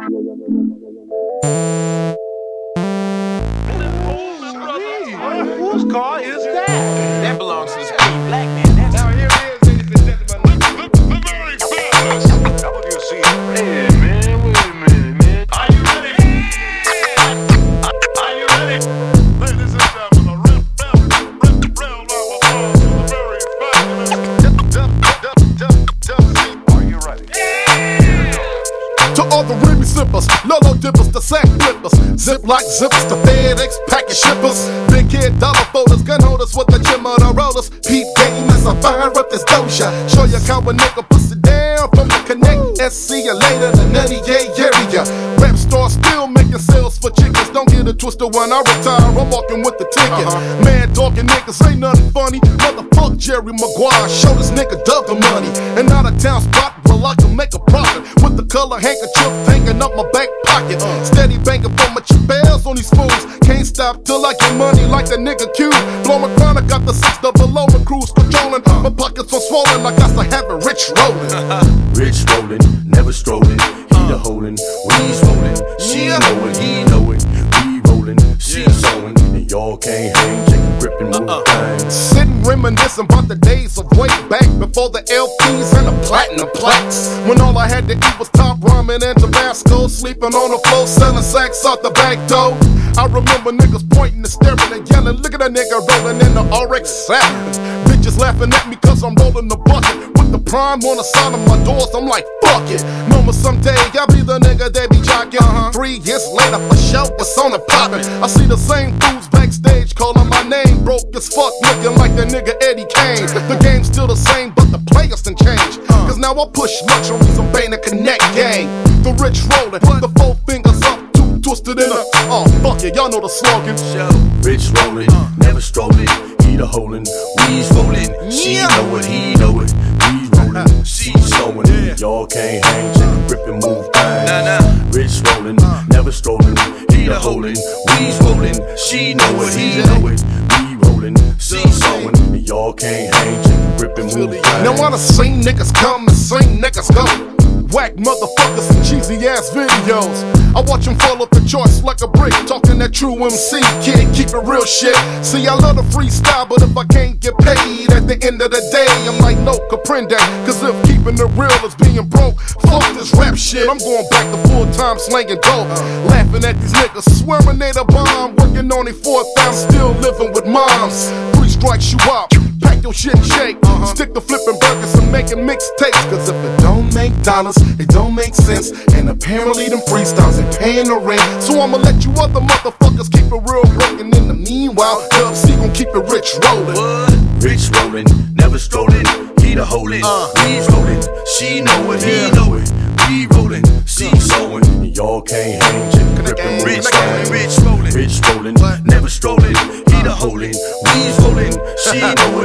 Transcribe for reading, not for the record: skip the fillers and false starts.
Whose car is that? That belongs to this big black man. That's Now here it is, ladies and gentlemen. The very famous WC. Hey man, wait a minute, man. Are you ready? Are you ready? Ladies and gentlemen, a real round of applause for the very famous WC. Are you ready? To all the Remy sippers, Lolo dippers, the sack flippers, Ziploc zippers, the FedEx package shippers, big head dollar folders, gun holders with the chimmer the rollers. Peep game as I fire up this doja. Show you how a nigga puts it down from the Connect. See you later, the nutty area. Rap star still making sales for chickens. Don't get it twisted when I retire. I'm walking with the ticket. Mad dogging niggas ain't nothing funny. Motherfuck Jerry Maguire. Show this nigga Doug the money. And out of town spot where I can make a profit with the color handkerchief hanging up my back pocket. Steady banking for my bells on these fools. Can't stop till I get money like the nigga Q. Blowing chronic, got the 6 double over cruise controlling. My pockets are swollen, I got to have it rich rolling. Rich rolling, never strolling. He the holding, we's rolling. She know it, he know it. We rolling, she sewing. And y'all can't hang, check the grip and move things. Sitting reminiscing about the days of way back before the LPs and the platinum plaques. When all I had to eat was top ramen and Tabasco. Sleeping on the floor, selling sacks out the back door. I remember niggas pointing and staring and yelling. Look at a nigga rolling in the RX-7. Bitches laughing at me cause I'm rolling the bucket. With the prime on the side of my doors, I'm like, fuck it. Mama, someday I'll be the nigga they be jocking. 3 years later, for sure, it's on the poppin'. I see the same fools backstage calling my name. Broke as fuck, looking like the nigga Eddie Kane. The game's still the same, but the players done change. Cause now I push luxuries, I'm paying the Connect gang. The rich rollin', the 4 fingers up, 2 twisted in a. Oh, fuck it, y'all know the slogan. Rich rolling, never strolling. He the holding, we's rolling. She know it, he know it. We rolling, she sewing. Y'all can't hang, check the grip and move things. Rich rolling, never strolling. He the holding, we's rolling. She know it, he know it. We rolling, she sewing. Y'all can't hang, check the grip and move things. Now I done seen niggas come and seen niggas go. Whack motherfuckers and cheesy ass videos. I watch them fall off the charts like a brick. Talking that true MC, kid, keep it real shit. See, I love the freestyle, but if I can't get paid at the end of the day, I'm like, no, comprende. Cause if keeping it real is being broke, fuck this rap shit. I'm going back to full-time slanging dope. Laughing at these niggas, swearing they the bomb. Working on a 4,000, still living with moms. 3 strikes you up. Pack your shit and shake. Stick to flipping burgers and making mixtapes. Cause if it don't make dollars, it don't make sense. And apparently them freestyles ain't paying the rent. So I'ma let you other motherfuckers keep it real broken. In the meanwhile, Dub C gon' keep it rich rolling. Rich rolling, never strolling. He the holding, we's rolling. She know it, he know it. We rolling, she sewing. Y'all can't hang, check the grip and move things. Rich rolling, never strolling. He the holding, we's rolling. She know it.